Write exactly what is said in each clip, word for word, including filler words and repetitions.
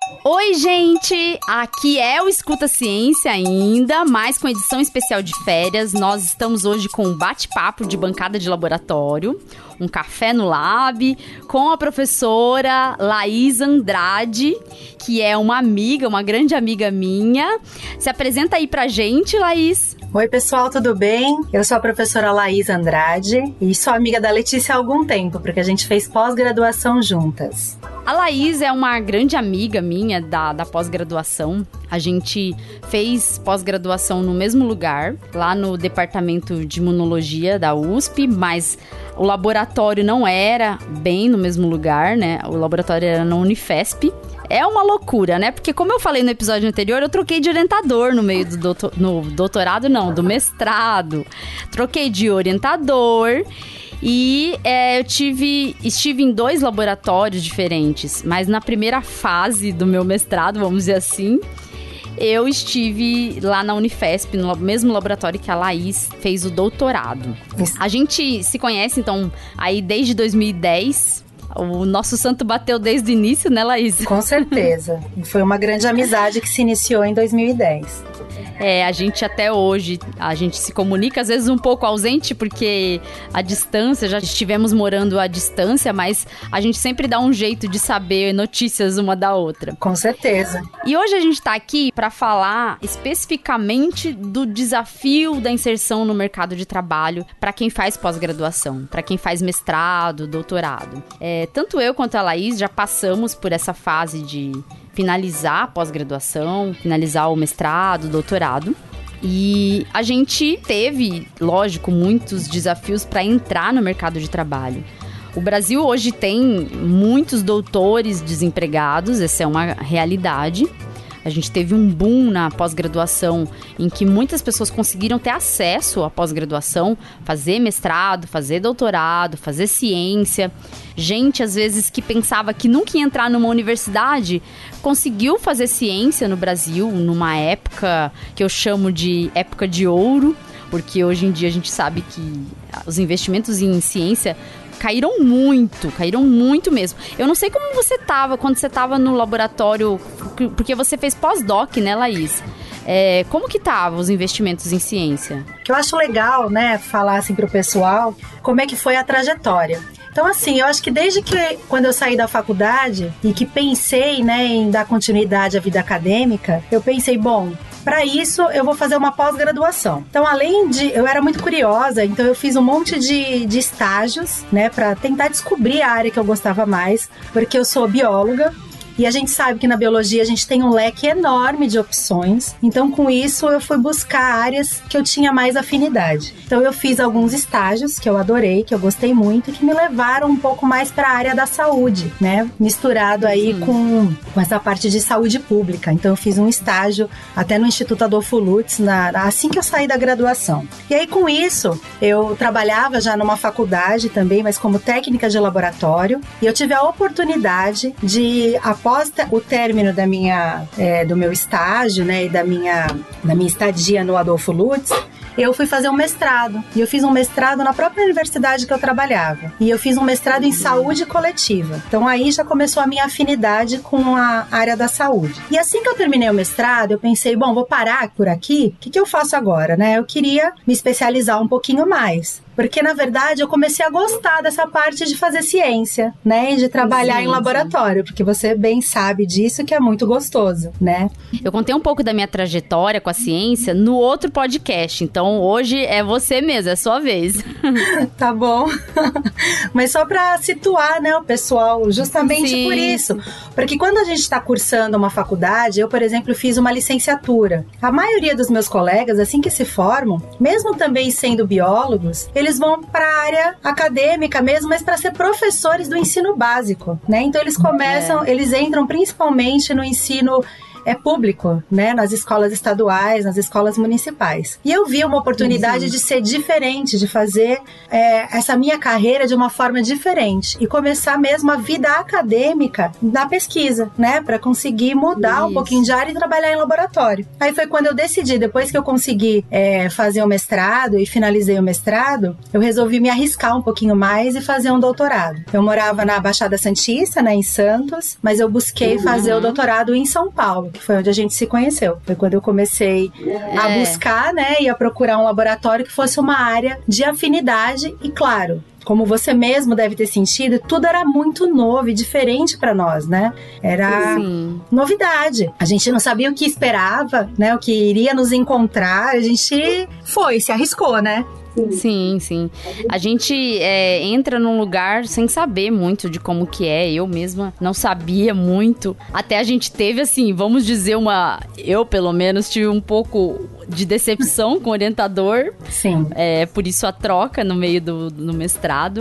Oi, gente! Aqui é o Escuta Ciência ainda, mas com edição especial de férias. Nós estamos hoje com um bate-papo de bancada de laboratório, um café no lab, com a professora Laís Andrade, que é uma amiga, uma grande amiga minha. Se apresenta aí pra gente, Laís. Oi, pessoal, tudo bem? Eu sou a professora Laís Andrade e sou amiga da Letícia há algum tempo, porque a gente fez pós-graduação juntas. A Laís é uma grande amiga minha da, da pós-graduação. A gente fez pós-graduação no mesmo lugar, lá no departamento de imunologia da U S P, mas o laboratório não era bem no mesmo lugar, né? O laboratório era na Unifesp. É uma loucura, né? Porque como eu falei no episódio anterior, eu troquei de orientador no meio do doutor, no doutorado, não, do mestrado. Troquei de orientador e é, eu tive, estive em dois laboratórios diferentes. Mas na primeira fase do meu mestrado, vamos dizer assim, eu estive lá na Unifesp, no mesmo laboratório que a Laís fez o doutorado. Isso. A gente se conhece, então, aí desde dois mil e dez... O nosso santo bateu desde o início, né, Laís? Com certeza. Foi uma grande amizade que se iniciou em dois mil e dez. É, a gente até hoje, a gente se comunica, às vezes um pouco ausente, porque a distância, já estivemos morando à distância, mas a gente sempre dá um jeito de saber notícias uma da outra. Com certeza. E hoje a gente tá aqui para falar especificamente do desafio da inserção no mercado de trabalho para quem faz pós-graduação, para quem faz mestrado, doutorado. É, tanto eu quanto a Laís já passamos por essa fase de finalizar a pós-graduação, finalizar o mestrado, doutorado. E a gente teve, lógico, muitos desafios para entrar no mercado de trabalho. O Brasil hoje tem muitos doutores desempregados, essa é uma realidade. A gente teve um boom na pós-graduação em que muitas pessoas conseguiram ter acesso à pós-graduação, fazer mestrado, fazer doutorado, fazer ciência. Gente, às vezes, que pensava que nunca ia entrar numa universidade, conseguiu fazer ciência no Brasil numa época que eu chamo de época de ouro, porque hoje em dia a gente sabe que os investimentos em ciência caíram muito, caíram muito mesmo. Eu não sei como você tava quando você tava no laboratório, porque você fez pós-doc, né, Laís? É, como que tava os investimentos em ciência? Que eu acho legal, né, falar assim pro pessoal como é que foi a trajetória. Então, assim, eu acho que desde que quando eu saí da faculdade e que pensei, né, em dar continuidade à vida acadêmica, eu pensei, bom, para isso, eu vou fazer uma pós-graduação. Então, além de... Eu era muito curiosa, então eu fiz um monte de, de estágios, né? Para tentar descobrir a área que eu gostava mais, porque eu sou bióloga. E a gente sabe que na biologia a gente tem um leque enorme de opções. Então, com isso, eu fui buscar áreas que eu tinha mais afinidade. Então, eu fiz alguns estágios que eu adorei, que eu gostei muito, e que me levaram um pouco mais para a área da saúde, né? Misturado aí com, com essa parte de saúde pública. Então, eu fiz um estágio até no Instituto Adolfo Lutz, na, assim que eu saí da graduação. E aí, com isso, eu trabalhava já numa faculdade também, mas como técnica de laboratório. E eu tive a oportunidade de... Após o término da minha, é, do meu estágio, né, e da minha, da minha estadia no Adolfo Lutz, eu fui fazer um mestrado. E eu fiz um mestrado na própria universidade que eu trabalhava. E eu fiz um mestrado em saúde coletiva. Então aí já começou a minha afinidade com a área da saúde. E assim que eu terminei o mestrado, eu pensei, bom, vou parar por aqui. O que, que eu faço agora, né? Eu queria me especializar um pouquinho mais. Porque, na verdade, eu comecei a gostar dessa parte de fazer ciência, né? E de trabalhar sim, em laboratório, sim. Porque você bem sabe disso, que é muito gostoso, né? Eu contei um pouco da minha trajetória com a ciência no outro podcast. Então, hoje é você mesmo, é a sua vez. Tá bom. Mas só pra situar, né, o pessoal, justamente sim. Por isso. Porque quando a gente está cursando uma faculdade, eu, por exemplo, fiz uma licenciatura. A maioria dos meus colegas, assim que se formam, mesmo também sendo biólogos, eles eles vão para a área acadêmica mesmo, mas para ser professores do ensino básico, né? Então eles começam, é. eles entram principalmente no ensino é público, né? Nas escolas estaduais, nas escolas municipais. E eu vi uma oportunidade Sim. de ser diferente, de fazer é, essa minha carreira de uma forma diferente e começar mesmo a vida acadêmica na pesquisa, né? Para conseguir mudar Isso. um pouquinho de área e trabalhar em laboratório. Aí foi quando eu decidi, depois que eu consegui é, fazer o mestrado e finalizei o mestrado, eu resolvi me arriscar um pouquinho mais e fazer um doutorado. Eu morava na Baixada Santista, né, em Santos, mas eu busquei uhum. fazer o doutorado em São Paulo, que foi onde a gente se conheceu. Foi quando eu comecei é. a buscar, né, e a procurar um laboratório que fosse uma área de afinidade e, claro, como você mesmo deve ter sentido, tudo era muito novo e diferente para nós, né? Era Sim. novidade. A gente não sabia o que esperava, né? O que iria nos encontrar. A gente foi, se arriscou, né? Sim, sim. A gente é, entra num lugar sem saber muito de como que é. Eu mesma não sabia muito. Até a gente teve, assim, vamos dizer uma... Eu, pelo menos, tive um pouco de decepção com o orientador. Sim. É, por isso a troca no meio do, do mestrado.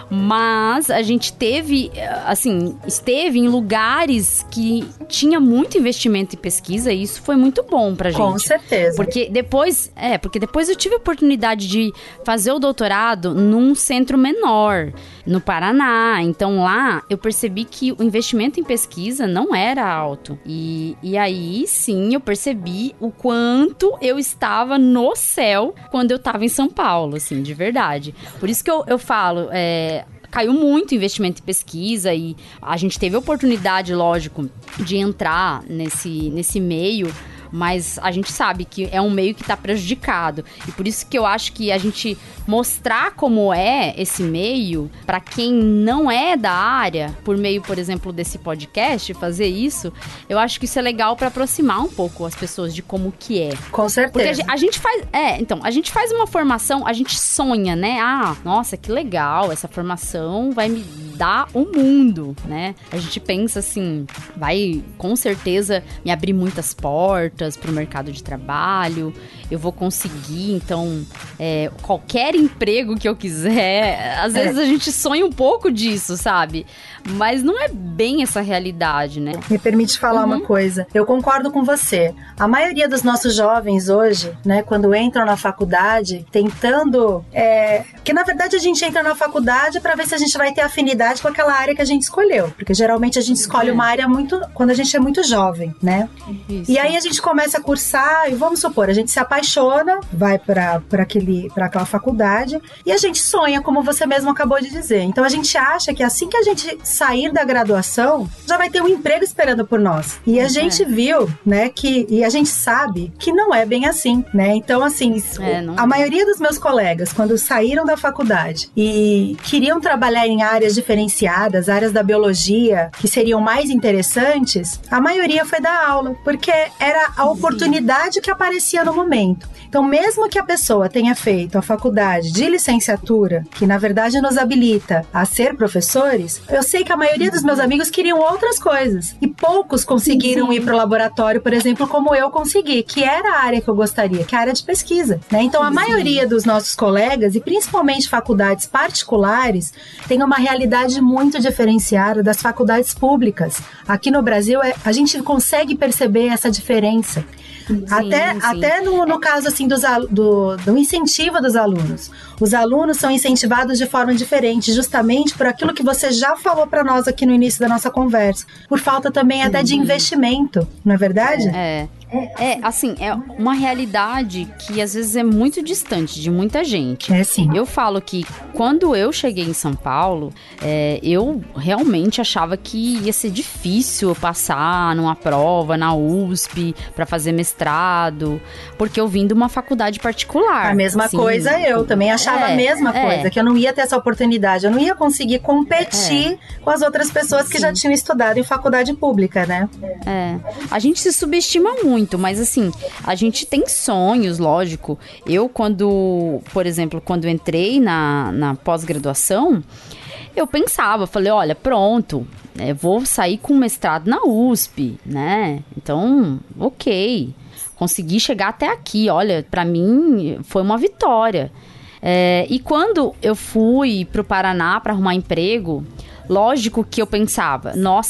Mas a gente teve, assim, esteve em lugares que tinha muito investimento em pesquisa e isso foi muito bom pra gente. Com certeza. Porque depois, é, porque depois eu tive a oportunidade de fazer o doutorado num centro menor, no Paraná. Então lá eu percebi que o investimento em pesquisa não era alto. E, e aí sim eu percebi o quanto eu estava no céu quando eu estava em São Paulo, assim, de verdade. Por isso que eu, eu falo, é... caiu muito investimento em pesquisa e a gente teve a oportunidade, lógico, de entrar nesse, nesse meio, mas a gente sabe que é um meio que está prejudicado. E por isso que eu acho que a gente mostrar como é esse meio, para quem não é da área, por meio, por exemplo, desse podcast, fazer isso, eu acho que isso é legal para aproximar um pouco as pessoas de como que é. Com certeza. Porque a gente, a gente faz... É, então, a gente faz uma formação, a gente sonha, né? Ah, nossa, que legal, essa formação vai me dar o mundo, né? A gente pensa assim, vai com certeza me abrir muitas portas para o mercado de trabalho, eu vou conseguir, então, é, qualquer emprego que eu quiser. Às vezes é. a gente sonha um pouco disso, sabe? Mas não é bem essa realidade, né? Me permite falar uhum. uma coisa. Eu concordo com você. A maioria dos nossos jovens hoje, né, quando entram na faculdade, tentando... É, que na verdade a gente entra na faculdade para ver se a gente vai ter afinidade com aquela área que a gente escolheu. Porque geralmente a gente escolhe é. uma área muito... quando a gente é muito jovem, né? Isso. E aí a gente começa a cursar e vamos supor, a gente se apaixona, vai para aquela faculdade e a gente sonha, como você mesmo acabou de dizer. Então a gente acha que assim que a gente sair da graduação, já vai ter um emprego esperando por nós. E a é. gente viu, né, que, e a gente sabe que não é bem assim, né? Então, assim, é, a é. maioria dos meus colegas, quando saíram da faculdade e queriam trabalhar em áreas diferenciadas, áreas da biologia, que seriam mais interessantes, a maioria foi dar aula, porque era a oportunidade Sim. que aparecia no momento. Então, mesmo que a pessoa tenha feito a faculdade de licenciatura, que na verdade nos habilita a ser professores, eu sei que a maioria dos meus amigos queriam outras coisas. E poucos conseguiram sim, sim. ir para o laboratório, por exemplo, como eu consegui, que era a área que eu gostaria, que é a área de pesquisa, né? Então, a sim. maioria dos nossos colegas, e principalmente faculdades particulares, tem uma realidade muito diferenciada das faculdades públicas. Aqui no Brasil, é, a gente consegue perceber essa diferença. Sim, até sim. até no, no caso assim, dos, do, do incentivo dos alunos. Os alunos são incentivados de forma diferente, justamente por aquilo que você já falou para nós aqui no início da nossa conversa. Por falta também até de investimento, não é verdade? É. É, assim, é uma realidade que às vezes é muito distante de muita gente. É, sim. Eu falo que quando eu cheguei em São Paulo, é, eu realmente achava que ia ser difícil eu passar numa prova na U S P para fazer mestrado, porque eu vim de uma faculdade particular. A mesma assim, coisa eu também achava é, a mesma é. coisa, que eu não ia ter essa oportunidade, eu não ia conseguir competir é. com as outras pessoas que sim. já tinham estudado em faculdade pública, né? É. A gente se subestima muito. Muito, mas assim, a gente tem sonhos, lógico. Eu, quando, por exemplo, quando entrei na, na pós-graduação, eu pensava, falei, olha, pronto, eu vou sair com mestrado na U S P, né? Então, ok, consegui chegar até aqui, olha, pra mim foi uma vitória. É, e quando eu fui pro Paraná para arrumar emprego, lógico que eu pensava, nossa,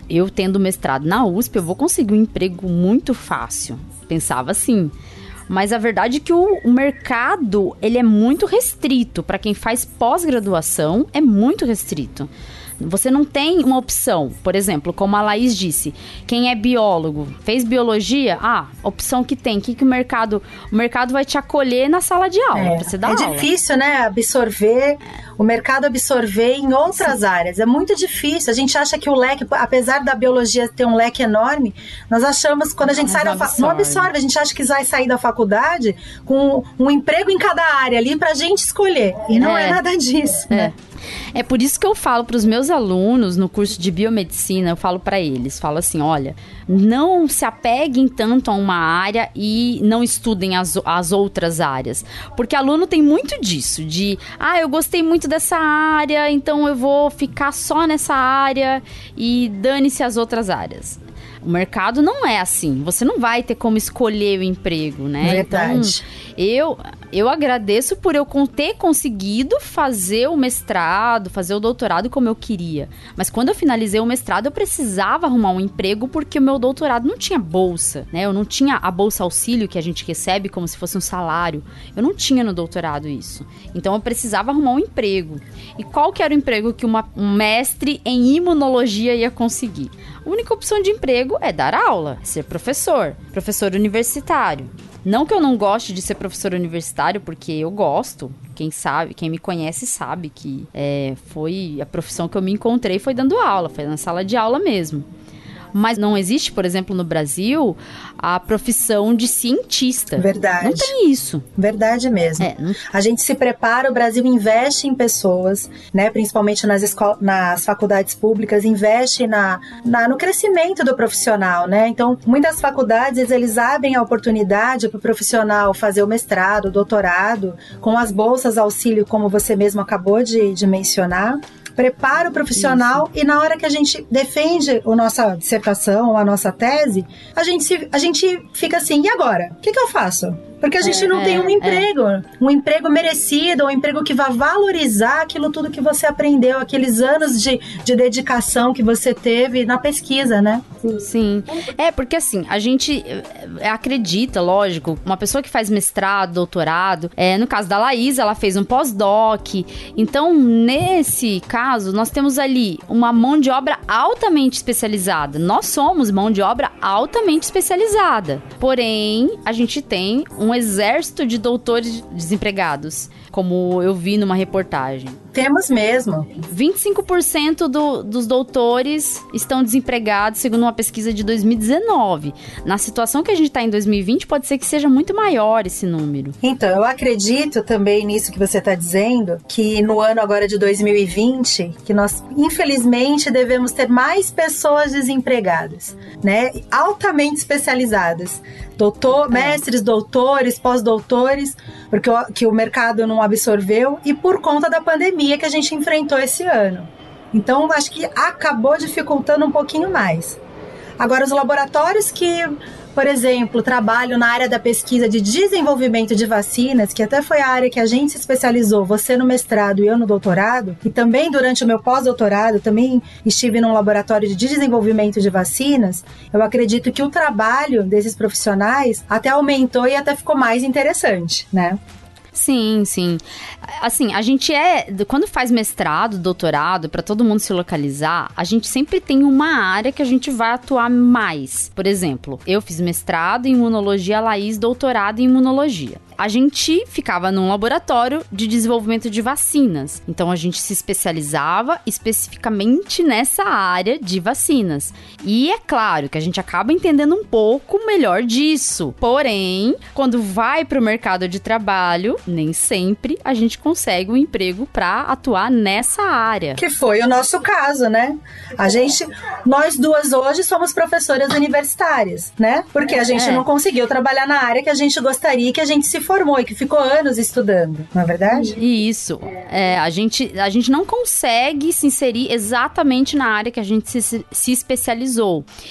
eu tendo mestrado na U S P, eu vou conseguir um emprego muito fácil. Pensava assim. Mas a verdade é que o, o mercado, ele é muito restrito. Para quem faz pós-graduação, é muito restrito. Você não tem uma opção, por exemplo, como a Laís disse, quem é biólogo, fez biologia, ah, opção que tem, que, que o mercado, o mercado vai te acolher na sala de aula, é, pra você dar é aula. Difícil, né, absorver, o mercado absorver em outras Sim. áreas, é muito difícil, a gente acha que o leque, apesar da biologia ter um leque enorme, nós achamos, quando a gente não, sai da faculdade, não absorve, a gente acha que vai sair da faculdade com um emprego em cada área ali pra gente escolher, e não é, é nada disso, é. né? É por isso que eu falo para os meus alunos no curso de biomedicina, eu falo para eles, falo assim, olha, não se apeguem tanto a uma área e não estudem as, as outras áreas. Porque aluno tem muito disso, de, ah, eu gostei muito dessa área, então eu vou ficar só nessa área e dane-se as outras áreas. O mercado não é assim, você não vai ter como escolher o emprego, né? Verdade. Então, eu, eu agradeço por eu ter conseguido fazer o mestrado, fazer o doutorado como eu queria. Mas quando eu finalizei o mestrado, eu precisava arrumar um emprego porque o meu doutorado não tinha bolsa, né? Eu não tinha a bolsa auxílio que a gente recebe como se fosse um salário. Eu não tinha no doutorado isso. Então, eu precisava arrumar um emprego. E qual que era o emprego que uma, um mestre em imunologia ia conseguir? A única opção de emprego é dar aula, ser professor, professor universitário. Não que eu não goste de ser professor universitário, porque eu gosto. Quem sabe, quem me conhece sabe que é, foi a profissão que eu me encontrei, foi dando aula, foi na sala de aula mesmo. Mas não existe, por exemplo, no Brasil, a profissão de cientista. Verdade. Não tem isso. Verdade mesmo. É, não... A gente se prepara, o Brasil investe em pessoas, né, principalmente nas, esco- nas faculdades públicas, investe na, na, no crescimento do profissional, né? Então, muitas faculdades, eles abrem a oportunidade para o profissional fazer o mestrado, o doutorado, com as bolsas auxílio, como você mesmo acabou de, de mencionar. Prepara o profissional Isso. E na hora que a gente defende a nossa dissertação ou a nossa tese, a gente, se, a gente fica assim, e agora? O que, que eu faço? Porque a gente é, não tem um emprego, é. um emprego merecido, um emprego que vá valorizar aquilo tudo que você aprendeu, aqueles anos de, de dedicação que você teve na pesquisa, né? Sim. É, porque assim, a gente acredita, lógico, uma pessoa que faz mestrado, doutorado, é, no caso da Laís, ela fez um pós-doc, então, nesse caso, nós temos ali uma mão de obra altamente especializada. Nós somos mão de obra altamente especializada. Porém, a gente tem um exército de doutores desempregados, como eu vi numa reportagem. Temos mesmo. vinte e cinco por cento do, dos doutores estão desempregados, segundo uma pesquisa de dois mil e dezenove. Na situação que a gente está em dois mil e vinte, pode ser que seja muito maior esse número. Então, eu acredito também nisso que você está dizendo, que no ano agora de dois mil e vinte, que nós, infelizmente, devemos ter mais pessoas desempregadas, né? Altamente especializadas. Doutor, é. Mestres, doutores, pós-doutores, porque o, que o mercado não absorveu e por conta da pandemia que a gente enfrentou esse ano. Então, acho que acabou dificultando um pouquinho mais. Agora, os laboratórios que, por exemplo, trabalham na área da pesquisa de desenvolvimento de vacinas, que até foi a área que a gente se especializou, você no mestrado e eu no doutorado, e também durante o meu pós-doutorado, também estive num laboratório de desenvolvimento de vacinas, eu acredito que o trabalho desses profissionais até aumentou e até ficou mais interessante, né? Sim, sim. Assim, a gente é... Quando faz mestrado, doutorado, para todo mundo se localizar, a gente sempre tem uma área que a gente vai atuar mais. Por exemplo, eu fiz mestrado em imunologia, a Laís doutorado em imunologia. A gente ficava num laboratório de desenvolvimento de vacinas. Então, a gente se especializava especificamente nessa área de vacinas. E é claro que a gente acaba entendendo um pouco melhor disso. Porém, quando vai para o mercado de trabalho, nem sempre a gente consegue um emprego para atuar nessa área. Que foi o nosso caso, né? A gente, nós duas hoje somos professoras universitárias, né? Porque a gente é. não conseguiu trabalhar na área que a gente gostaria, que a gente se formou e que ficou anos estudando, não é verdade? Isso. É, a, gente, a gente não consegue se inserir exatamente na área que a gente se, se especializou.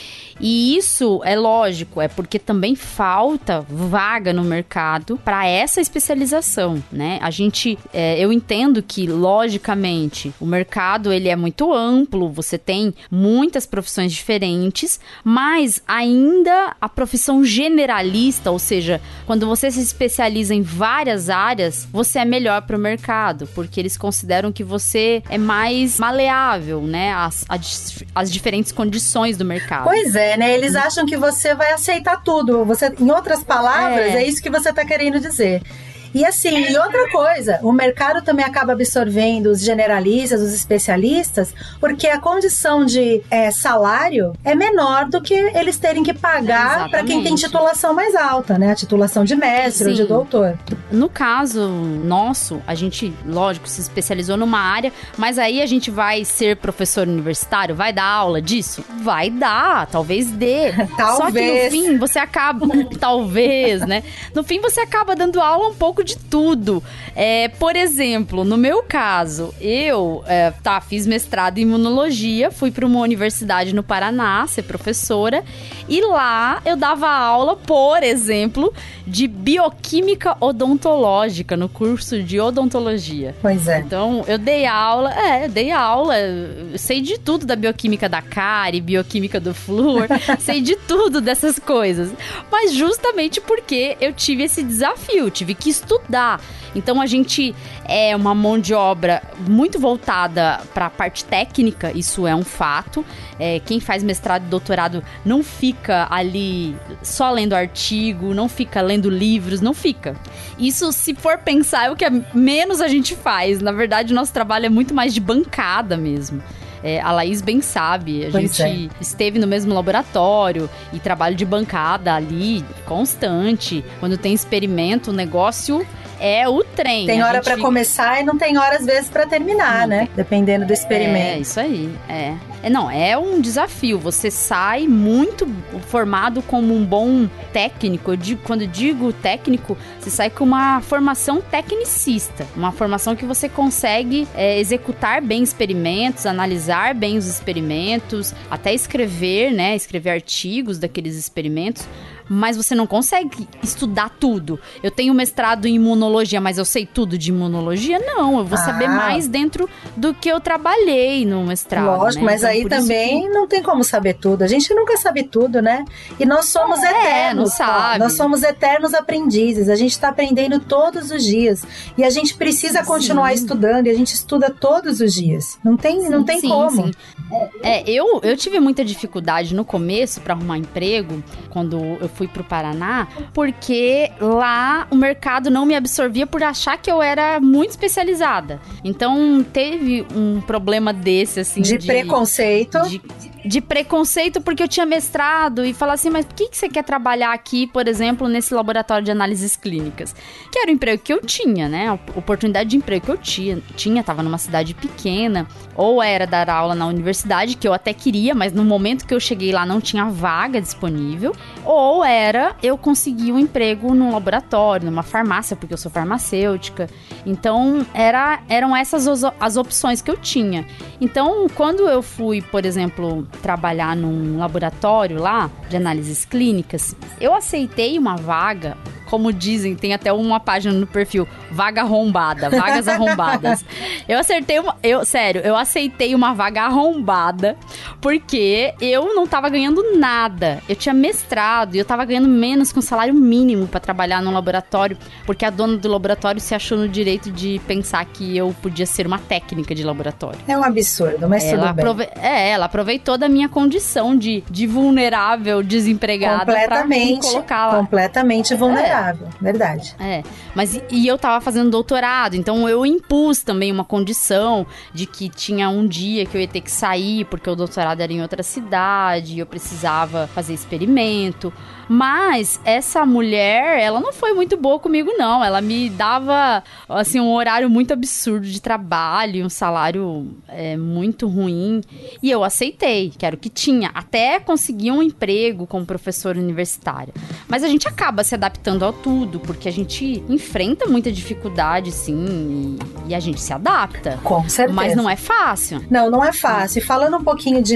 E isso é lógico, é porque também falta vaga no mercado para essa especialização, né? A gente, é, eu entendo que, logicamente, o mercado ele é muito amplo, você tem muitas profissões diferentes, mas ainda a profissão generalista, ou seja, quando você se especializa em várias áreas, você é melhor para o mercado, porque eles consideram que você é mais maleável, né, às, às, às diferentes condições do mercado. Pois é, né? Eles acham que você vai aceitar tudo. Você, em outras palavras, é, é isso que você está querendo dizer. E assim, e outra coisa, o mercado também acaba absorvendo os generalistas, os especialistas, porque a condição de é, salário é menor do que eles terem que pagar para quem tem titulação mais alta, né? A titulação de mestre Sim. ou de doutor. No caso nosso, a gente, lógico, se especializou numa área, mas aí a gente vai ser professor universitário? Vai dar aula disso? Vai dar, talvez dê. Talvez. Só que no fim você acaba, talvez, né? No fim você acaba dando aula um pouco de tudo. É, por exemplo, no meu caso, eu é, tá, fiz mestrado em imunologia, fui para uma universidade no Paraná ser professora e lá eu dava aula, por exemplo, de bioquímica odontológica no curso de odontologia. Pois é. Então, eu dei aula, é, eu dei aula, eu sei de tudo da bioquímica da cárie, bioquímica do flúor, sei de tudo dessas coisas. Mas justamente porque eu tive esse desafio, tive que estudar. Então a gente é uma mão de obra muito voltada para a parte técnica, isso é um fato. É, quem faz mestrado e doutorado não fica ali só lendo artigo, não fica lendo livros, não fica. Isso, se for pensar, é o que menos a gente faz. Na verdade, o nosso trabalho é muito mais de bancada mesmo. É, a Laís bem sabe, a pois gente é. esteve no mesmo laboratório e trabalho de bancada ali, constante. Quando tem experimento, o negócio é o trem. Tem hora gente... para começar e não tem hora, às vezes, para terminar, não né? Tem... Dependendo do experimento. É, isso aí, é. é. Não, é um desafio. Você sai muito formado como um bom técnico. Eu digo, quando eu digo técnico, você sai com uma formação tecnicista. Uma formação que você consegue é, executar bem experimentos, analisar bem os experimentos, até escrever, né? Escrever artigos daqueles experimentos. Mas você não consegue estudar tudo. Eu tenho mestrado em imunologia, mas eu sei tudo de imunologia? Não, eu vou ah. saber mais dentro do que eu trabalhei no mestrado. Lógico, né? Mas então, aí também que... não tem como saber tudo. A gente nunca sabe tudo, né? E nós somos é, eternos. Não sabe. Nós somos eternos aprendizes. A gente está aprendendo todos os dias. E a gente precisa sim. continuar estudando. E a gente estuda todos os dias. Não tem, sim, não tem sim, como. Sim. É, eu, eu tive muita dificuldade no começo para arrumar emprego, quando eu fui pro Paraná, porque lá o mercado não me absorvia por achar que eu era muito especializada. Então, teve um problema desse, assim... De, de preconceito. De, de preconceito, porque eu tinha mestrado e falar assim, mas por que, que você quer trabalhar aqui, por exemplo, nesse laboratório de análises clínicas? Que era o emprego que eu tinha, né? A oportunidade de emprego que eu tinha. Tinha, tava numa cidade pequena, ou era dar aula na universidade, que eu até queria, mas no momento que eu cheguei lá não tinha vaga disponível, ou era eu conseguir um emprego num laboratório, numa farmácia, porque eu sou farmacêutica. Então, era, eram essas as opções que eu tinha. Então, quando eu fui, por exemplo, trabalhar num laboratório lá, de análises clínicas, eu aceitei uma vaga, como dizem, tem até uma página no perfil, vaga arrombada, vagas arrombadas. Eu acertei uma, eu, sério, eu aceitei uma vaga arrombada, porque eu não tava ganhando nada. Eu tinha mestrado e eu tava ganhando menos com salário mínimo pra trabalhar num laboratório, porque a dona do laboratório se achou no direito de pensar que eu podia ser uma técnica de laboratório. É um absurdo, mas ela tudo bem. Aprove- é, ela aproveitou da minha condição de, de vulnerável, desempregada, pra me colocar lá. Completamente vulnerável. É. Verdade. É, mas e, e eu tava fazendo doutorado, então eu impus também uma condição de que tinha um dia que eu ia ter que sair, porque o doutorado era em outra cidade, eu precisava fazer experimento. Mas essa mulher, ela não foi muito boa comigo, não. Ela me dava, assim, um horário muito absurdo de trabalho, um salário é, muito ruim. E eu aceitei, que era o que tinha, até conseguir um emprego como professora universitária. Mas a gente acaba se adaptando a tudo, porque a gente enfrenta muita dificuldade, sim, e, e a gente se adapta. Com certeza. Mas não é fácil. Não, não é fácil. Falando um pouquinho de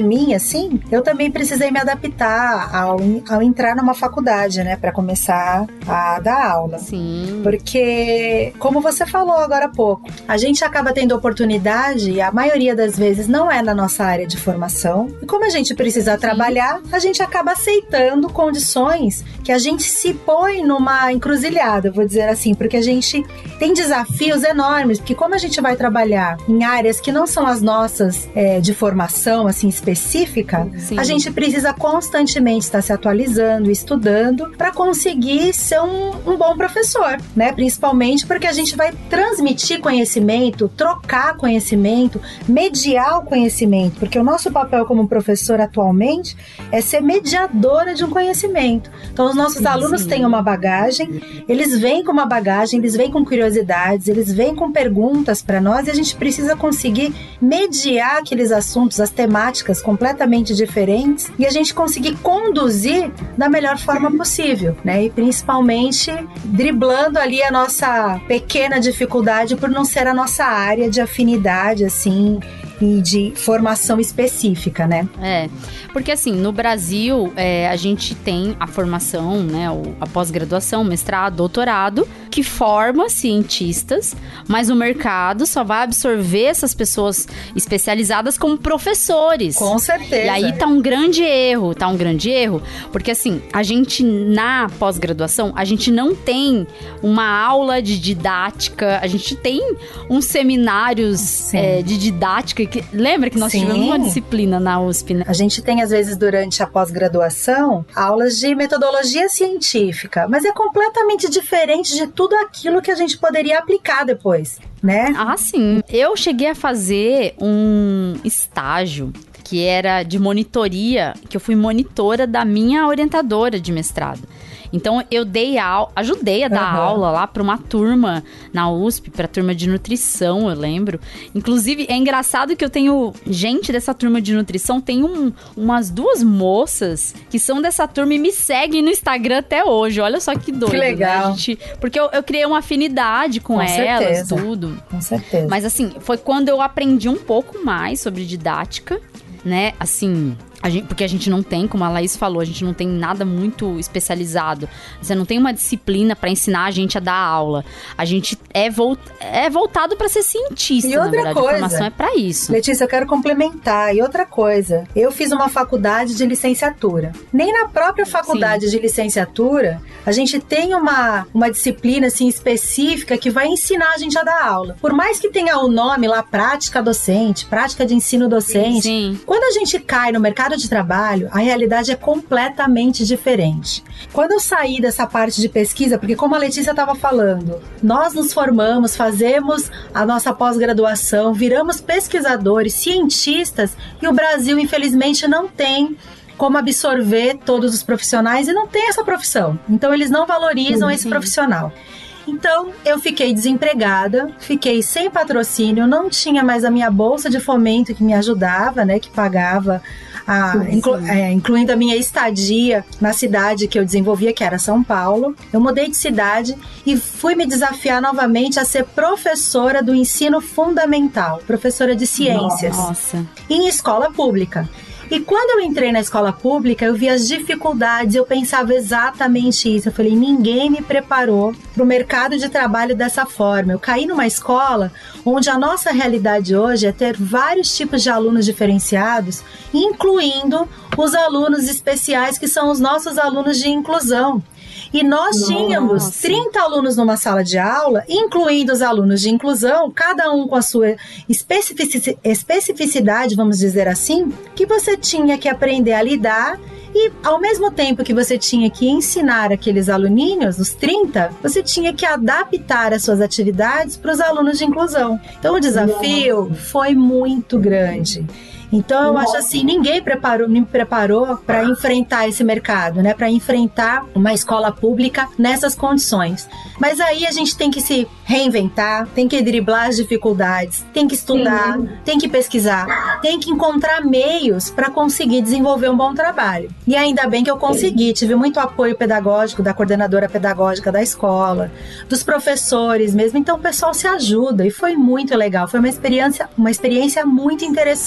mim, assim, eu também precisei me adaptar ao, ao entrar numa faculdade, né, para começar a dar aula. Sim. Porque, como você falou agora há pouco, a gente acaba tendo oportunidade e a maioria das vezes não é na nossa área de formação. E como a gente precisa Sim. trabalhar, a gente acaba aceitando condições que a gente se põe numa encruzilhada, vou dizer assim, porque a gente tem desafios enormes, porque como a gente vai trabalhar em áreas que não são as nossas é, de formação, assim, específica, Sim. a gente precisa constantemente estar se atualizando, estudando, para conseguir ser um, um bom professor, né? Principalmente porque a gente vai transmitir conhecimento, trocar conhecimento, mediar o conhecimento, porque o nosso papel como professor atualmente é ser mediadora de um conhecimento. Então, os nossos Sim. alunos têm uma bagagem, eles vêm com uma bagagem, eles vêm com curiosidades, eles vêm com perguntas para nós e a gente precisa conseguir mediar aqueles assuntos, as temáticas completamente diferentes e a gente conseguir conduzir da melhor forma possível, né? E principalmente driblando ali a nossa pequena dificuldade por não ser a nossa área de afinidade, assim, e de formação específica, né? É, porque assim, no Brasil, é, a gente tem a formação, né, a pós-graduação, mestrado, doutorado, que forma cientistas, mas o mercado só vai absorver essas pessoas especializadas como professores. Com certeza. E aí tá um grande erro, tá um grande erro, porque assim, a gente na pós-graduação, a gente não tem uma aula de didática, a gente tem uns seminários é, de didática. Que, lembra que nós Sim. tivemos uma disciplina na U S P, né? A gente tem, às vezes, durante a pós-graduação, aulas de metodologia científica, mas é completamente diferente de tudo aquilo que a gente poderia aplicar depois, né? Ah, sim. Eu cheguei a fazer um estágio que era de monitoria, que eu fui monitora da minha orientadora de mestrado. Então, eu dei aula, ajudei a dar uhum. aula lá para uma turma na U S P, para a turma de nutrição, eu lembro. Inclusive, é engraçado que eu tenho gente dessa turma de nutrição, tem um, umas duas moças que são dessa turma e me seguem no Instagram até hoje. Olha só que doido, que legal. Né, gente? Porque eu, eu criei uma afinidade com, com elas, certeza. Tudo. Com certeza. Mas assim, foi quando eu aprendi um pouco mais sobre didática, né? Assim... A gente, porque a gente não tem, como a Laís falou, a gente não tem nada muito especializado. Você não tem uma disciplina para ensinar a gente a dar aula. A gente é, volt, é voltado para ser cientista, e outra na verdade. Coisa, a formação é para isso. Letícia, eu quero complementar. E outra coisa, eu fiz uma faculdade de licenciatura. Nem na própria faculdade Sim. de licenciatura, a gente tem uma, uma disciplina assim, específica que vai ensinar a gente a dar aula. Por mais que tenha o nome lá, prática docente, prática de ensino docente, Sim. quando a gente cai no mercado de trabalho, a realidade é completamente diferente. Quando eu saí dessa parte de pesquisa, porque como a Letícia estava falando, nós nos formamos, fazemos a nossa pós-graduação, viramos pesquisadores, cientistas, e o Brasil, infelizmente, não tem como absorver todos os profissionais e não tem essa profissão. Então, eles não valorizam sim, esse sim. profissional. Então, eu fiquei desempregada, fiquei sem patrocínio, não tinha mais a minha bolsa de fomento que me ajudava, né, que pagava, a, inclu, é, incluindo a minha estadia na cidade que eu desenvolvia, que era São Paulo. Eu mudei de cidade e fui me desafiar novamente a ser professora do ensino fundamental, professora de ciências, Nossa. em escola pública. E quando eu entrei na escola pública, eu vi as dificuldades, eu pensava exatamente isso. Eu falei, ninguém me preparou para o mercado de trabalho dessa forma. Eu caí numa escola onde a nossa realidade hoje é ter vários tipos de alunos diferenciados, incluindo os alunos especiais, que são os nossos alunos de inclusão. E nós Nossa. tínhamos trinta alunos numa sala de aula, incluindo os alunos de inclusão, cada um com a sua especifici- especificidade, vamos dizer assim, que você tinha que aprender a lidar. E ao mesmo tempo que você tinha que ensinar aqueles aluninhos, os trinta, você tinha que adaptar as suas atividades para os alunos de inclusão. Então o desafio foi muito grande. Então eu acho assim, ninguém preparou, me preparou para enfrentar esse mercado, né? Para enfrentar uma escola pública nessas condições. Mas aí a gente tem que se reinventar, tem que driblar as dificuldades, tem que estudar, Sim. tem que pesquisar, tem que encontrar meios para conseguir desenvolver um bom trabalho. E ainda bem que eu consegui, tive muito apoio pedagógico da coordenadora pedagógica da escola, dos professores mesmo, então o pessoal se ajuda e foi muito legal, foi uma experiência, uma experiência muito interessante.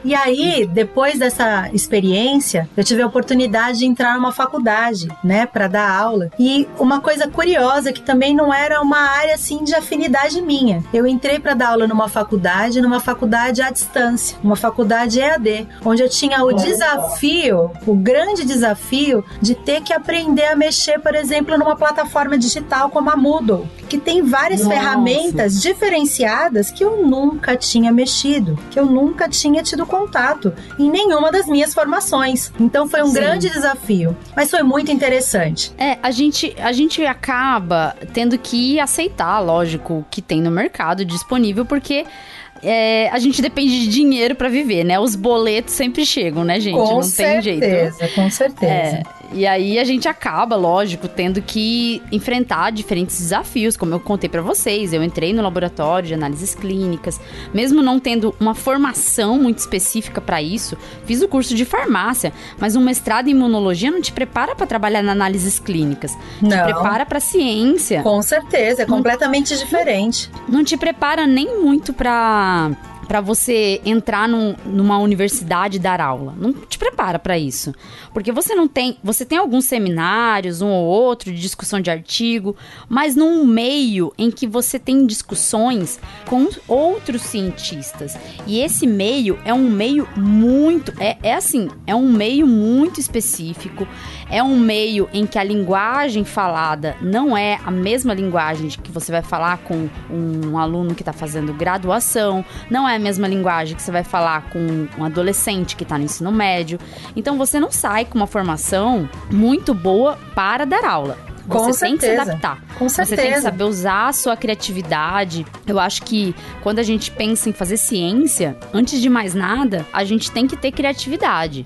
E aí, depois dessa experiência, eu tive a oportunidade de entrar numa faculdade, né, para dar aula. E uma coisa curiosa que também não era uma área assim de afinidade minha. Eu entrei para dar aula numa faculdade, numa faculdade à distância, uma faculdade E A D, onde eu tinha o desafio, o grande desafio de ter que aprender a mexer, por exemplo, numa plataforma digital como a Moodle, que tem várias Nossa. ferramentas diferenciadas que eu nunca tinha mexido, que eu nunca tinha tido contato em nenhuma das minhas formações. Então foi um Sim. grande desafio, mas foi muito interessante. É, a gente, a gente acaba tendo que aceitar, lógico, o que tem no mercado disponível, porque É, a gente depende de dinheiro pra viver, né? Os boletos sempre chegam, né, gente? Com Não certeza, tem jeito. Com certeza, é, E aí a gente acaba, lógico, tendo que enfrentar diferentes desafios, como eu contei pra vocês. Eu entrei no laboratório de análises clínicas, mesmo não tendo uma formação muito específica pra isso. Fiz o curso de farmácia, mas um mestrado em imunologia não te prepara pra trabalhar na análises clínicas. Não. Te prepara pra ciência. Com certeza, é completamente não, diferente. Não te prepara nem muito pra... para você entrar num, numa universidade e dar aula. Não te prepara para isso. Porque você não tem... Você tem alguns seminários, um ou outro, de discussão de artigo, mas num meio em que você tem discussões com outros cientistas. E esse meio é um meio muito... É, é assim, é um meio muito específico. É um meio em que a linguagem falada não é a mesma linguagem de que você vai falar com um aluno que está fazendo graduação, não é a mesma linguagem que você vai falar com um adolescente que está no ensino médio. Então você não sai com uma formação muito boa para dar aula. Você Com tem certeza. que se adaptar. Com certeza. Você tem que saber usar a sua criatividade. Eu acho que quando a gente pensa em fazer ciência, antes de mais nada, a gente tem que ter criatividade.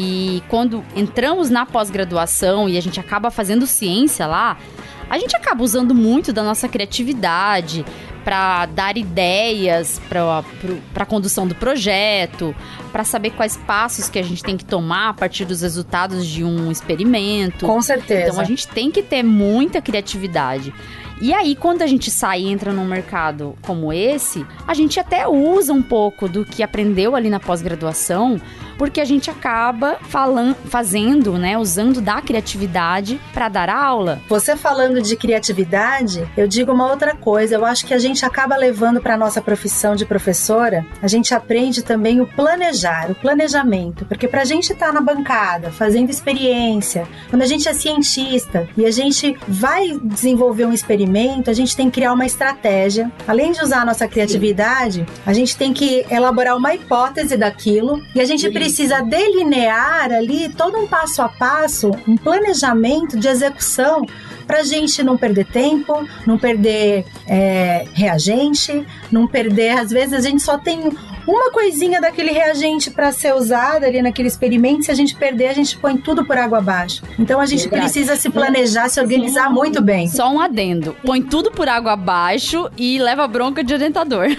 E quando entramos na pós-graduação e a gente acaba fazendo ciência lá, a gente acaba usando muito da nossa criatividade para dar ideias para a condução do projeto, para saber quais passos que a gente tem que tomar a partir dos resultados de um experimento. Com certeza. Então a gente tem que ter muita criatividade. E aí, quando a gente sai e entra num mercado como esse, a gente até usa um pouco do que aprendeu ali na pós-graduação, porque a gente acaba falando, fazendo, né, usando da criatividade para dar aula. Você falando de criatividade, eu digo uma outra coisa. Eu acho que a gente acaba levando para nossa profissão de professora, a gente aprende também o planejar, o planejamento, porque para a gente estar na bancada, fazendo experiência, quando a gente é cientista e a gente vai desenvolver um experimento, a gente tem que criar uma estratégia. Além de usar a nossa criatividade, Sim. a gente tem que elaborar uma hipótese daquilo e a gente Sim. precisa delinear ali todo um passo a passo, um planejamento de execução para a gente não perder tempo, não perder é, reagente, não perder... Às vezes a gente só tem uma coisinha daquele reagente para ser usado ali naquele experimento. Se a gente perder, a gente põe tudo por água abaixo. Então a gente Verdade. precisa se planejar, se organizar muito bem. Só um adendo. Põe tudo por água abaixo e leva bronca de orientador.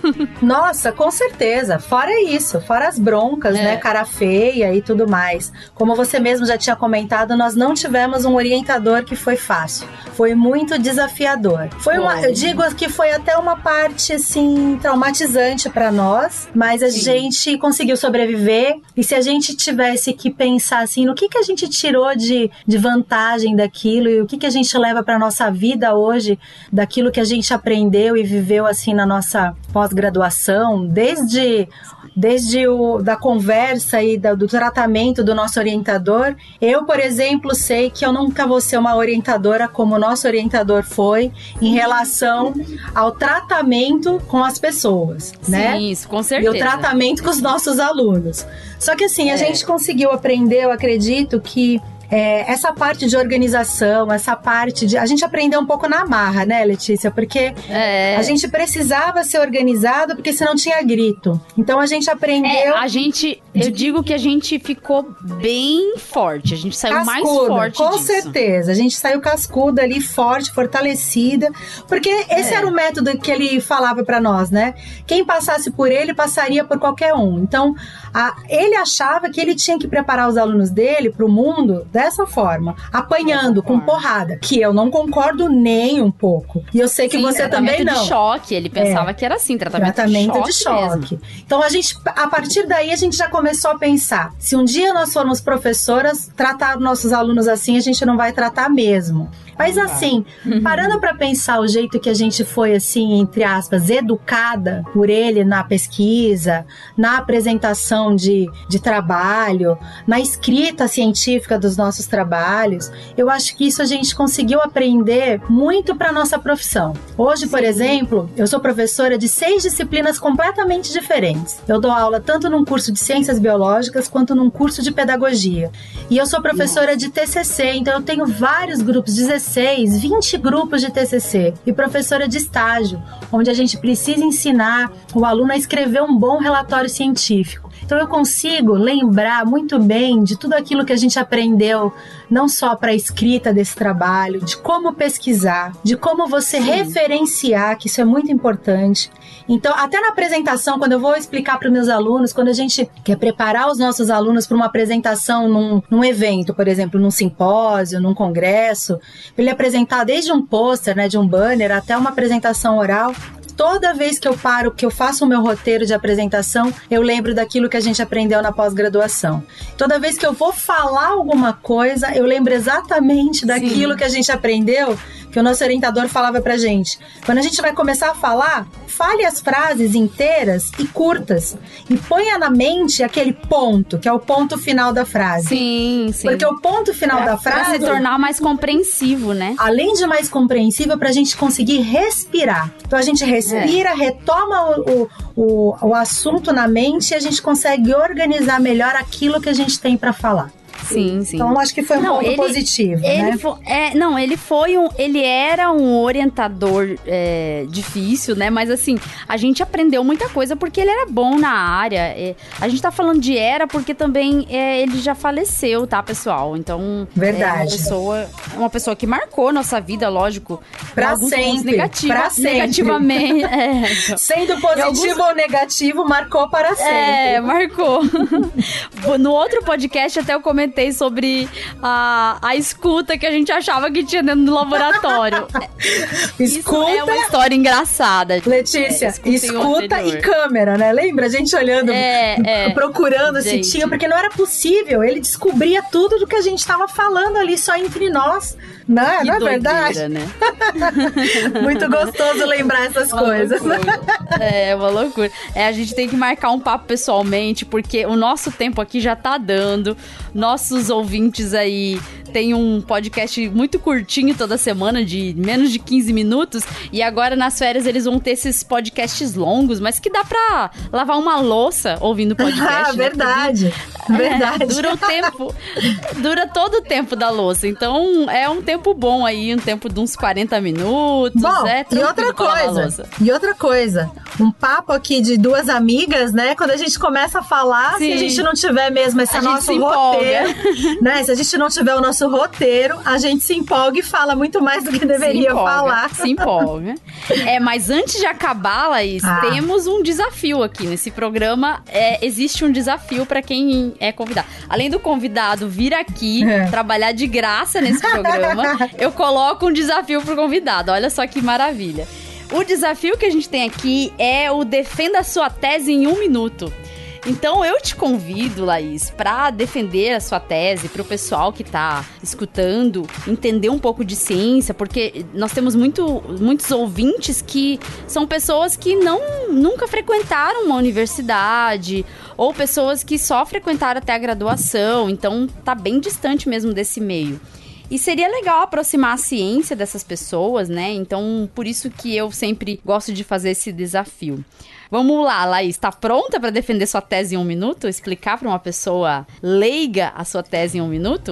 Nossa, com certeza. Fora isso, fora as broncas, é. né? Cara feia e tudo mais. Como você mesmo já tinha comentado, nós não tivemos um orientador que foi fácil. Foi muito desafiador. Foi uma, eu digo que foi até uma parte, assim, traumatizante para nós, mas a Sim. gente conseguiu sobreviver. E se a gente tivesse que pensar, assim, no que, que a gente tirou de, de vantagem daquilo e o que, que a gente leva para nossa vida hoje, daquilo que a gente aprendeu e viveu, assim, na nossa pós-graduação, desde, desde o, da conversa e da, do tratamento do nosso orientador. Eu, por exemplo, sei que eu nunca vou ser uma orientadora como o nosso orientador foi em relação ao tratamento com as pessoas, Sim, né? Isso, com certeza. E o tratamento com os nossos alunos. Só que assim, é. a gente conseguiu aprender, eu acredito que É, essa parte de organização, essa parte de... A gente aprendeu um pouco na marra, né, Letícia? Porque é. a gente precisava ser organizado, porque senão tinha grito. Então a gente aprendeu... É, a gente... Eu digo que a gente ficou bem forte, a gente saiu mais Cascuda, forte com disso. certeza. A gente saiu cascuda ali, forte, fortalecida, porque esse É. era o método que ele falava pra nós, né? Quem passasse por ele, passaria por qualquer um. Então, a, ele achava que ele tinha que preparar os alunos dele pro mundo dessa forma, apanhando, Dessa com forma. porrada, que eu não concordo nem um pouco. E eu sei que Sim, você tratamento também não. de choque, ele pensava que era assim, tratamento, Tratamento de choque, de choque. mesmo. Então, a gente, a partir daí, a gente já começou a pensar, se um dia nós formos professoras, tratar nossos alunos assim, a gente não vai tratar mesmo. Mas assim, parando para pensar o jeito que a gente foi, assim, entre aspas, educada por ele na pesquisa, na apresentação de, de trabalho, na escrita científica dos nossos trabalhos, eu acho que isso a gente conseguiu aprender muito para nossa profissão. Hoje, por Sim. exemplo, eu sou professora de seis disciplinas completamente diferentes. Eu dou aula tanto num curso de ciências biológicas quanto num curso de pedagogia. E eu sou professora Nossa. de T C C, então eu tenho vários grupos, dezesseis, vinte grupos de T C C. E professora de estágio, onde a gente precisa ensinar o aluno a escrever um bom relatório científico. Então eu consigo lembrar muito bem de tudo aquilo que a gente aprendeu, não só para a escrita desse trabalho, de como pesquisar, de como você Sim. referenciar, que isso é muito importante. Então, até na apresentação, quando eu vou explicar para os meus alunos, quando a gente quer preparar os nossos alunos para uma apresentação num, num evento, por exemplo, num simpósio, num congresso, ele apresentar desde um pôster, né, de um banner, até uma apresentação oral. Toda vez que eu paro, que eu faço o meu roteiro de apresentação, eu lembro daquilo que a gente aprendeu na pós-graduação. Toda vez que eu vou falar alguma coisa, eu lembro exatamente daquilo Sim. que a gente aprendeu, que o nosso orientador falava pra gente. Quando a gente vai começar a falar, fale as frases inteiras e curtas. E ponha na mente aquele ponto, que é o ponto final da frase. Sim, sim. Porque o ponto final é, da frase... Pra se tornar mais compreensivo, né? Além de mais compreensível, pra gente conseguir respirar. Então a gente respira, é. retoma o, o, o assunto na mente e a gente consegue organizar melhor aquilo que a gente tem pra falar. Sim, sim. Então, acho que foi um não, ponto ele, positivo, ele né? Foi, é, não, ele foi um... Ele era um orientador é, difícil, né? Mas, assim, a gente aprendeu muita coisa porque ele era bom na área. É, a gente tá falando de era porque também é, ele já faleceu, tá, pessoal? Então... Verdade. É uma pessoa, uma pessoa que marcou nossa vida, lógico. Pra sempre. Negativa, pra sempre. Negativamente. É, então. Sendo positivo alguns... ou negativo, marcou para sempre. É, marcou. No outro podcast, até eu comentei sobre a, a escuta que a gente achava que tinha dentro do laboratório. Escuta. Isso é uma história engraçada. Letícia, é, escuta e câmera, né? Lembra? A gente olhando, é, é. procurando gente. se tinha, porque não era possível. Ele descobria tudo do que a gente estava falando ali, só entre nós. Não, que não é doideira, verdade? Né? Muito gostoso lembrar essas uma coisas. Loucura. É, uma loucura. É, a gente tem que marcar um papo pessoalmente, porque o nosso tempo aqui já tá dando. Nossos ouvintes aí tem um podcast muito curtinho toda semana, de menos de quinze minutos, e agora nas férias eles vão ter esses podcasts longos, mas que dá pra lavar uma louça ouvindo podcast. Ah, né? verdade. É, verdade. Dura o tempo, dura todo o tempo da louça, então é um tempo bom aí, um tempo de uns quarenta minutos. Bom, é e outra coisa, e outra coisa, um papo aqui de duas amigas, né, quando a gente começa a falar, Sim. se a gente não tiver mesmo esse a nosso roteiro, né, se a gente não tiver o nosso roteiro, a gente se empolga e fala muito mais do que deveria se empolga, falar. Se empolga. É, mas antes de acabar, Laís, ah. temos um desafio aqui nesse programa. É, existe um desafio para quem é convidado. Além do convidado vir aqui é. trabalhar de graça nesse programa, eu coloco um desafio pro convidado. Olha só que maravilha. O desafio que a gente tem aqui é o Defenda a Sua Tese em um Minuto. Então, eu te convido, Laís, para defender a sua tese, para o pessoal que está escutando, entender um pouco de ciência, porque nós temos muito, muitos ouvintes que são pessoas que não, nunca frequentaram uma universidade, ou pessoas que só frequentaram até a graduação, então tá bem distante mesmo desse meio. E seria legal aproximar a ciência dessas pessoas, né? Então, por isso que eu sempre gosto de fazer esse desafio. Vamos lá, Laís, tá pronta para defender sua tese em um minuto? Explicar para uma pessoa leiga a sua tese em um minuto?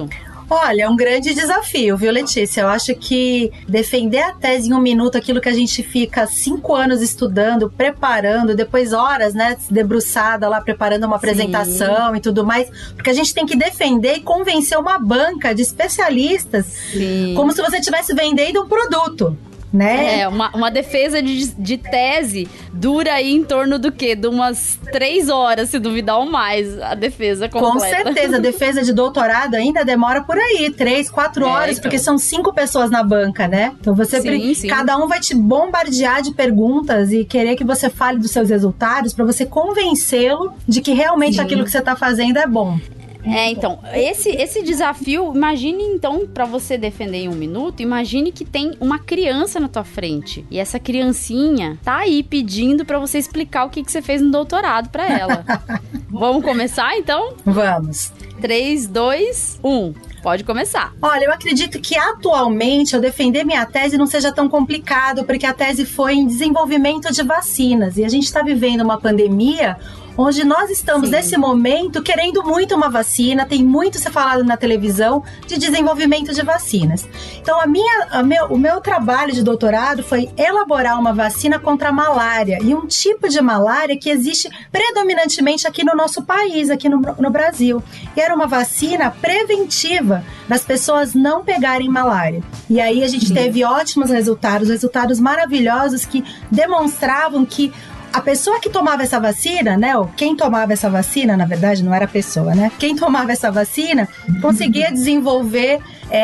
Olha, é um grande desafio, viu, Letícia? Eu acho que defender a tese em um minuto, aquilo que a gente fica cinco anos estudando, preparando, depois horas, né, debruçada lá, preparando uma apresentação Sim. e tudo mais, porque a gente tem que defender e convencer uma banca de especialistas, Sim. como se você estivesse vendendo um produto. Né? É, uma, uma defesa de, de tese dura aí em torno do quê? De umas três horas, se duvidar ou mais, a defesa completa. Com certeza, a defesa de doutorado ainda demora por aí, três, quatro horas, é, então. Porque são cinco pessoas na banca, né? Então você, sim, sim. cada um vai te bombardear de perguntas e querer que você fale dos seus resultados para você convencê-lo de que realmente sim. aquilo que você está fazendo é bom. É, então, esse, esse desafio, imagine então, pra você defender em um minuto, imagine que tem uma criança na tua frente. E essa criancinha tá aí pedindo pra você explicar o que, que você fez no doutorado pra ela. Vamos começar, então? Vamos. três, dois, um. Pode começar. Olha, eu acredito que atualmente eu defender minha tese não seja tão complicado, porque a tese foi em desenvolvimento de vacinas. E a gente tá vivendo uma pandemia onde nós estamos, Sim. nesse momento, querendo muito uma vacina. Tem muito se falado na televisão de desenvolvimento de vacinas. Então, a minha, a meu, o meu trabalho de doutorado foi elaborar uma vacina contra a malária. E um tipo de malária que existe predominantemente aqui no nosso país, aqui no, no Brasil. E era uma vacina preventiva das pessoas não pegarem malária. E aí a gente Sim. teve ótimos resultados, resultados maravilhosos que demonstravam que a pessoa que tomava essa vacina, né, ou quem tomava essa vacina, na verdade não era a pessoa, né, quem tomava essa vacina conseguia desenvolver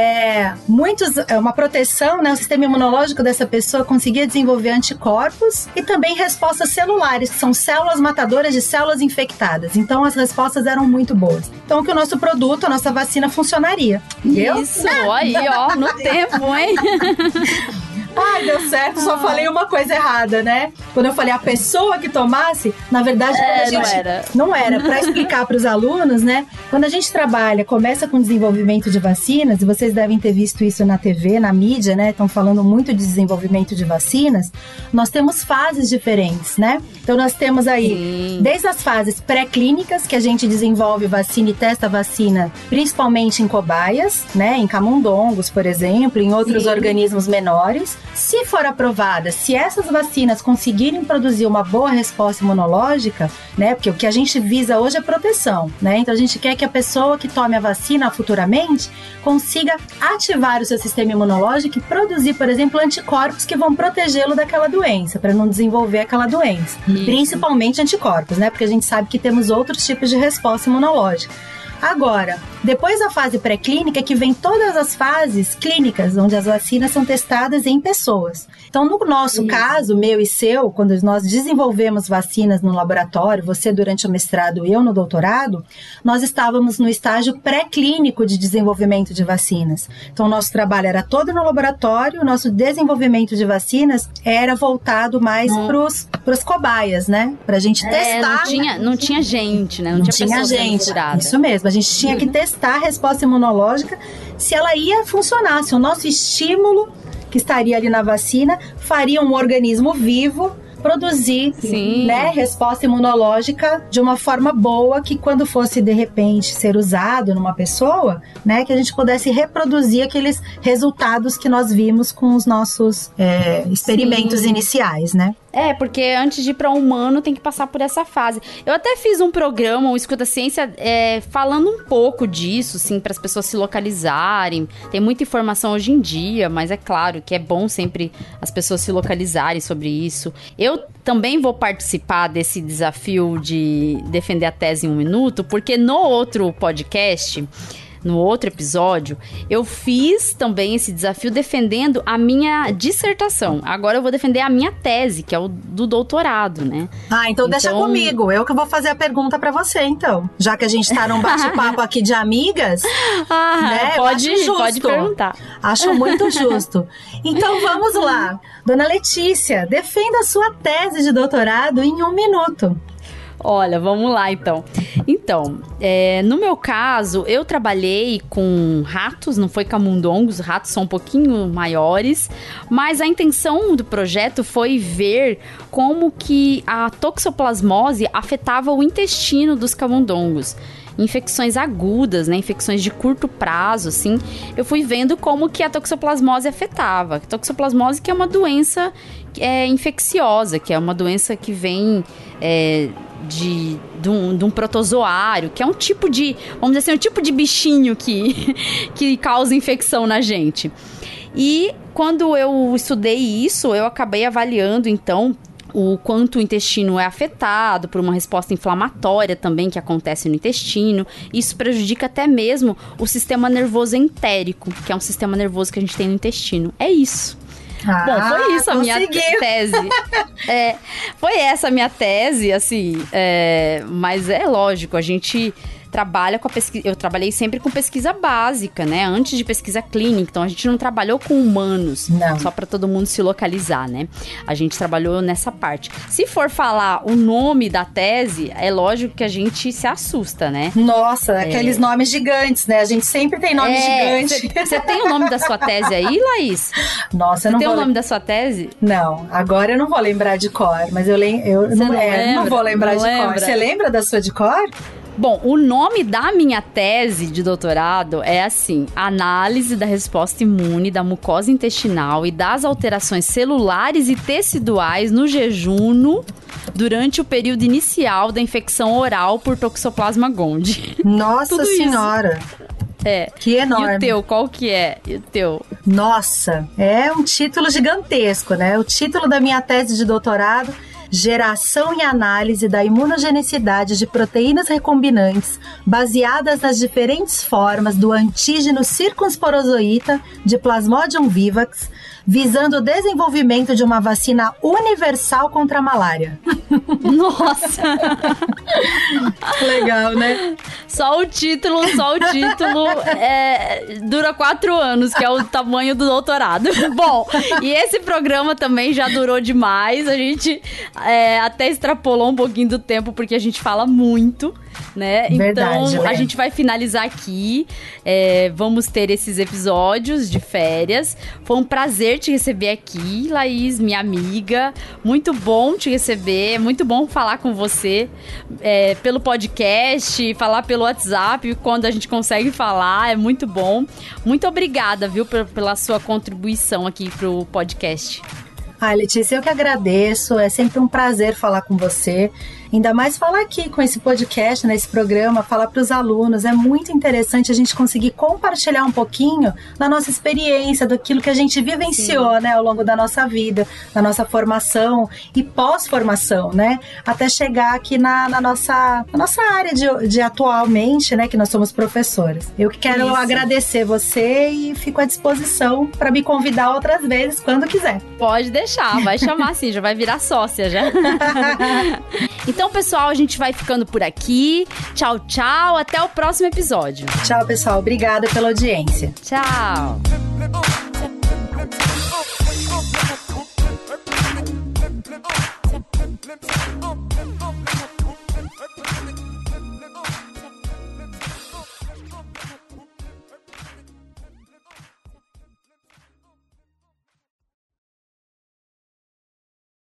é, muitos, uma proteção, né, o sistema imunológico dessa pessoa conseguia desenvolver anticorpos e também respostas celulares, que são células matadoras de células infectadas. Então as respostas eram muito boas. Então que o nosso produto, a nossa vacina funcionaria. Isso, aí ó, no tempo, hein? Ai, deu certo, só falei uma coisa errada, né? Quando eu falei a pessoa que tomasse, na verdade, é, a gente, não era. Não era. Para explicar para os alunos, né? Quando a gente trabalha, começa com desenvolvimento de vacinas, e vocês devem ter visto isso na T V, na mídia, né? Estão falando muito de desenvolvimento de vacinas. Nós temos fases diferentes, né? Então, nós temos aí, Sim. desde as fases pré-clínicas, que a gente desenvolve vacina e testa vacina, principalmente em cobaias, né? Em camundongos, por exemplo, em outros Sim. organismos menores. Se for aprovada, se essas vacinas conseguirem produzir uma boa resposta imunológica, né, porque o que a gente visa hoje é proteção, né, então a gente quer que a pessoa que tome a vacina futuramente consiga ativar o seu sistema imunológico e produzir, por exemplo, anticorpos que vão protegê-lo daquela doença, para não desenvolver aquela doença, Isso. principalmente anticorpos, né, porque a gente sabe que temos outros tipos de resposta imunológica. Agora, depois da fase pré-clínica, que vem todas as fases clínicas, onde as vacinas são testadas em pessoas. Então, no nosso Isso. caso, meu e seu, quando nós desenvolvemos vacinas no laboratório, você durante o mestrado e eu no doutorado, nós estávamos no estágio pré-clínico de desenvolvimento de vacinas. Então, o nosso trabalho era todo no laboratório, o nosso desenvolvimento de vacinas era voltado mais hum. para os cobaias, né? Para a gente é, testar. Não tinha, não tinha gente, né? Não, não tinha, tinha gente. Isso mesmo. A gente tinha que testar a resposta imunológica, se ela ia funcionar, se o nosso estímulo que estaria ali na vacina faria um organismo vivo produzir né, resposta imunológica de uma forma boa, que quando fosse de repente ser usado numa pessoa, né, que a gente pudesse reproduzir aqueles resultados que nós vimos com os nossos é, experimentos Sim. iniciais, né? É, porque antes de ir para humano tem que passar por essa fase. Eu até fiz um programa, o Escuta Ciência, é, falando um pouco disso, assim, para as pessoas se localizarem. Tem muita informação hoje em dia, mas é claro que é bom sempre as pessoas se localizarem sobre isso. Eu também vou participar desse desafio de defender a tese em um minuto, porque no outro podcast... No outro episódio, eu fiz também esse desafio defendendo a minha dissertação. Agora eu vou defender a minha tese, que é o do doutorado, né? Ah, então, então... deixa comigo. Eu que vou fazer a pergunta pra você, então. Já que a gente tá num bate-papo aqui de amigas, ah, né? Pode, acho justo. Pode perguntar. Acho muito justo. Então, vamos lá. Dona Letícia, defenda a sua tese de doutorado em um minuto. Olha, vamos lá então. Então, é, no meu caso, eu trabalhei com ratos, não foi camundongos, ratos são um pouquinho maiores, mas a intenção do projeto foi ver como que a toxoplasmose afetava o intestino dos camundongos. infecções agudas, né, infecções de curto prazo, assim, eu fui vendo como que a toxoplasmose afetava. A toxoplasmose que é uma doença é, infecciosa, que é uma doença que vem é, de, de, um, de um protozoário, que é um tipo de, vamos dizer assim, um tipo de bichinho que, que causa infecção na gente. E quando eu estudei isso, eu acabei avaliando, então, o quanto o intestino é afetado por uma resposta inflamatória também que acontece no intestino. Isso prejudica até mesmo o sistema nervoso entérico, que é um sistema nervoso que a gente tem no intestino. É isso. Ah, bom, foi isso a minha conseguiu. tese. É, foi essa a minha tese, assim, é, mas é lógico, a gente trabalha com a pesquisa, eu trabalhei sempre com pesquisa básica, né, antes de pesquisa clínica, então a gente não trabalhou com humanos, não. Só para todo mundo se localizar, né, a gente trabalhou nessa parte. Se for falar o nome da tese, é lógico que a gente se assusta, né. Nossa, é. aqueles nomes gigantes, né, a gente sempre tem nomes é, gigantes. Você tem o nome da sua tese aí, Laís? Nossa, eu não Você tem vou o nome le... da sua tese? Não, agora eu não vou lembrar de cor, mas eu, lem... eu não, não, é, não vou lembrar não de lembra? cor. Você lembra da sua de cor? Bom, o nome da minha tese de doutorado é assim: Análise da resposta imune da mucosa intestinal e das alterações celulares e teciduais no jejum durante o período inicial da infecção oral por Toxoplasma gondii. Nossa Tudo Senhora! Isso. É. Que enorme. E o teu, qual que é? E o teu? Nossa, é um título gigantesco, né? O título da minha tese de doutorado: Geração e análise da imunogenicidade de proteínas recombinantes baseadas nas diferentes formas do antígeno circunsporozoíta de Plasmodium vivax, visando o desenvolvimento de uma vacina universal contra a malária. Nossa! Legal, né? Só o título, só o título é, dura quatro anos, que é o tamanho do doutorado. Bom, e esse programa também já durou demais, a gente é, até extrapolou um pouquinho do tempo, porque a gente fala muito, né? Verdade, então, né? a gente vai finalizar aqui, é, vamos ter esses episódios de férias. Foi um prazer te receber aqui, Laís, minha amiga. Muito bom te receber, muito bom falar com você é, pelo podcast, falar pelo WhatsApp, quando a gente consegue falar, é muito bom. Muito obrigada, viu, pela sua contribuição aqui pro podcast. Ai, Letícia, eu que agradeço, é sempre um prazer falar com você. Ainda mais falar aqui com esse podcast, nesse programa, falar para os alunos. É muito interessante a gente conseguir compartilhar um pouquinho da nossa experiência, daquilo que a gente vivenciou, né, ao longo da nossa vida, da nossa formação e pós-formação, né? Até chegar aqui na, na, nossa, na nossa área de, de atualmente, né, que nós somos professores. Eu que quero Isso. agradecer você e fico à disposição para me convidar outras vezes, quando quiser. Pode deixar, vai chamar sim, já vai virar sócia já. Então, pessoal, a gente vai ficando por aqui. Tchau, tchau. Até o próximo episódio. Tchau, pessoal. Obrigada pela audiência. Tchau.